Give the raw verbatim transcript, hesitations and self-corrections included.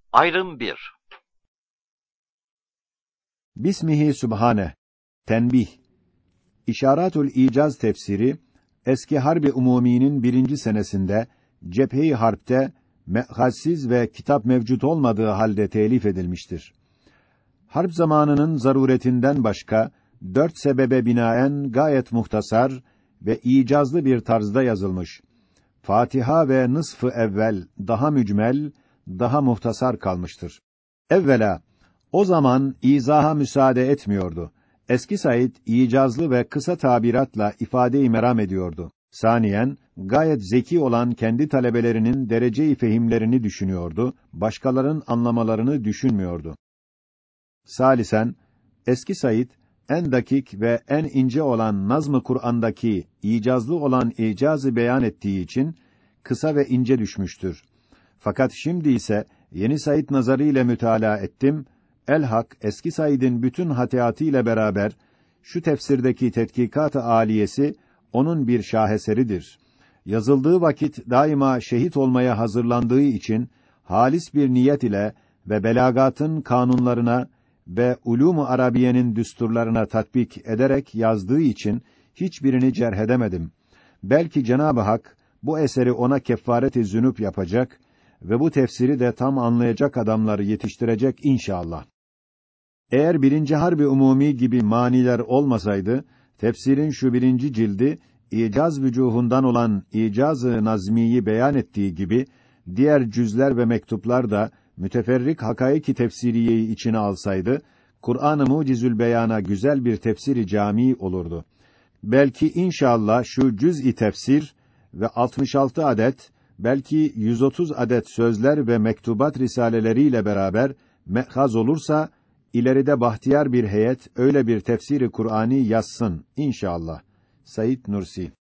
Ayrım bir. Bismihi Sübhane. Tenbih. İşaretül İcaz tefsiri, eski Harb-i Umumi'nin birinci senesinde, Cephe-i Harp'te, me'hazsiz ve kitap mevcut olmadığı halde telif edilmiştir. Harp zamanının zaruretinden başka, dört sebebe binaen gayet muhtasar ve icazlı bir tarzda yazılmış. Fatiha ve nısf-ı evvel daha mücmel, daha muhtasar kalmıştır. Evvela, o zaman izaha müsaade etmiyordu. Eski Said icazlı ve kısa tabiratla ifade-i meram ediyordu. Saniyen, gayet zeki olan kendi talebelerinin derece-i fehimlerini düşünüyordu, başkalarının anlamalarını düşünmüyordu. Salisen, eski Said en dakik ve en ince olan Nazm-ı Kur'an'daki icazlı olan icazı beyan ettiği için kısa ve ince düşmüştür. Fakat şimdi ise yeni Said nazarı ile mütalaa ettim. Elhak eski Said'in bütün hatiyatı ile beraber şu tefsirdeki tetkikat-ı âliyesi onun bir şaheseridir. Yazıldığı vakit daima şehit olmaya hazırlandığı için halis bir niyet ile ve belagatın kanunlarına ve ulûm-u arabiyenin düsturlarına tatbik ederek yazdığı için hiçbirini cerh edemedim. Belki Cenab-ı Hak bu eseri ona keffaret-i zünub yapacak ve bu tefsiri de tam anlayacak adamları yetiştirecek inşallah. Eğer birinci Harb-i Umumi gibi maniler olmasaydı, tefsirin şu birinci cildi, icaz vücuhundan olan icaz-ı nazmiyi beyan ettiği gibi, diğer cüzler ve mektuplar da müteferrik hakaiki tefsiriyeyi içine alsaydı, Kur'an-ı Mucizül Beyan'a güzel bir tefsiri cami olurdu. Belki inşallah şu cüz-i tefsir ve altmış altı adet, belki yüz otuz adet sözler ve mektubat risaleleriyle beraber me'haz olursa, ileride bahtiyar bir heyet öyle bir tefsiri Kur'ani yazsın inşallah. Said Nursi.